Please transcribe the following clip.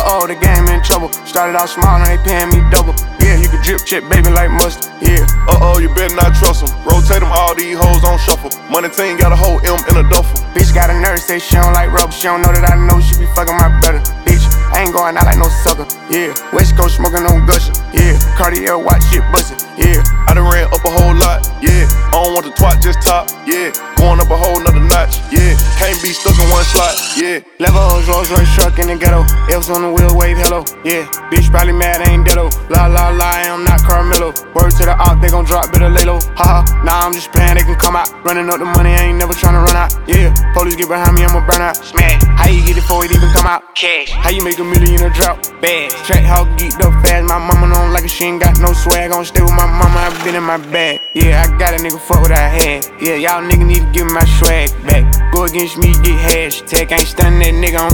the game in trouble. Started out small, now they paying me double. Yeah, you can drip check, baby, like mustard. Yeah. You better not trust them. Rotate them, all these hoes on shuffle. Money team got a whole M in a duffel. Bitch got a nurse, say she don't like rubber. She don't know that I know she be fucking my brother. Bitch, I ain't going out like no sucker. Yeah, West Coast smoking on Gusher. Yeah, Cartier watch shit bustin'. Yeah, I done ran up a whole lot. Yeah, I don't want the twat, just top. Yeah, going up a whole nother notch. Yeah, can't be stuck in one slot. Yeah, Levels, Rolls Royce truck in the ghetto. F's on the wheel, wave hello. Yeah, bitch probably mad, I ain't deado. La la la, I am not Carmelo. Word to the op, they gon' drop, better lay low. Haha, nah, I'm just playing, they can come out. Running up the money, I ain't never tryna run out. Yeah, police get behind me, I'ma burn out. Smash, how you get it before it even come out? Cash, how you make $1 million in a drought? Bad, track how geeked up fast. My mama don't like it, she ain't got no swag. Gon' stay with my mama, I been in my bag. Yeah, I got a nigga, fuck what I had. Yeah, y'all nigga need to give me my swag back. Go against me, get hashtag, ain't stunning that nigga, I'm